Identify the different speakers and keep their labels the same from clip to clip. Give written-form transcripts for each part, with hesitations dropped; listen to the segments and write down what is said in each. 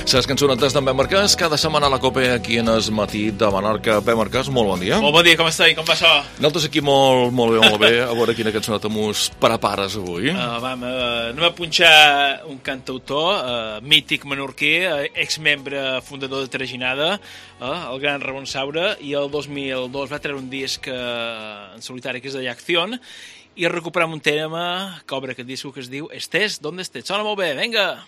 Speaker 1: Les cançonetes d'en Pep Marquès, cada setmana a la COPE aquí en el matí de Menorca. Pep Marquès, molt bon dia.
Speaker 2: Molt bon dia, com esteu? Com va això?
Speaker 1: Nosaltres aquí molt bé. A veure quina cançoneta mos prepares avui.
Speaker 2: Anem a punxar un cantautor mític menorquí, exmembre fundador de Traginada, el gran Ramon Saura, i el 2002 va treure un disc en solitari que és de Llacción, i recuperem un tema que obre aquest disc que es diu Estés donde estés. Sona molt bé, venga!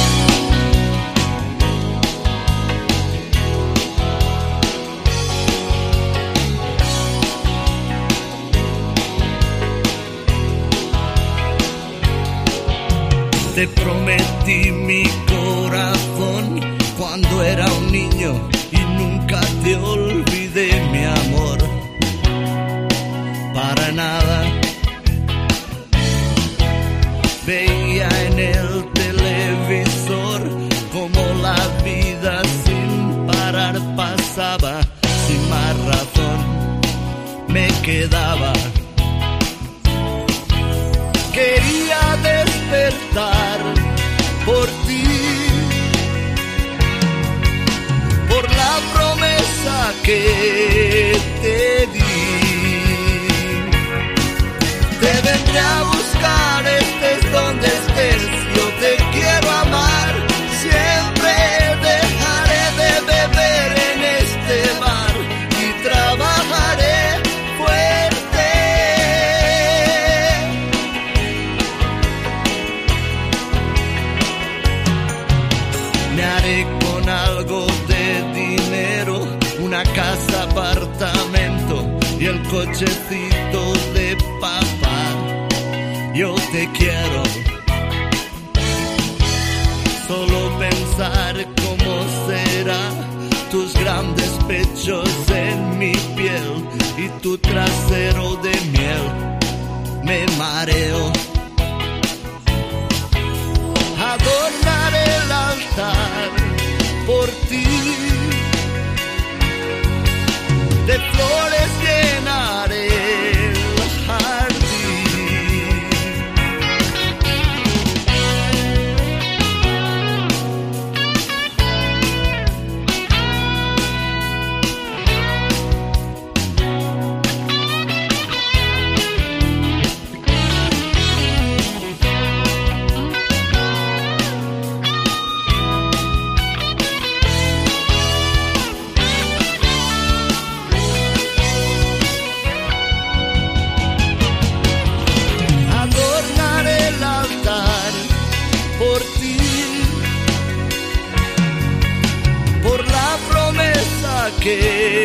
Speaker 3: Te prometí mi corazón cuando era un niño y nunca te olvidé, mi amor, para nada. Veía en el televisor como la vida sin parar pasaba, sin más razón me quedaba. Quería despertar por ti, por la promesa que te di. Te vendré a buscar, estés donde estés, yo te quiero amar. Siempre dejaré de beber en este bar y trabajaré fuerte. Me haré con algo de dinero, una casa, apartamento y el cochecito de papá. Yo te quiero. Solo pensar cómo será tus grandes pechos en mi piel y tu trasero de miel, me mareo. Adornaré el altar por ti, de flores llenaré el jardín. Que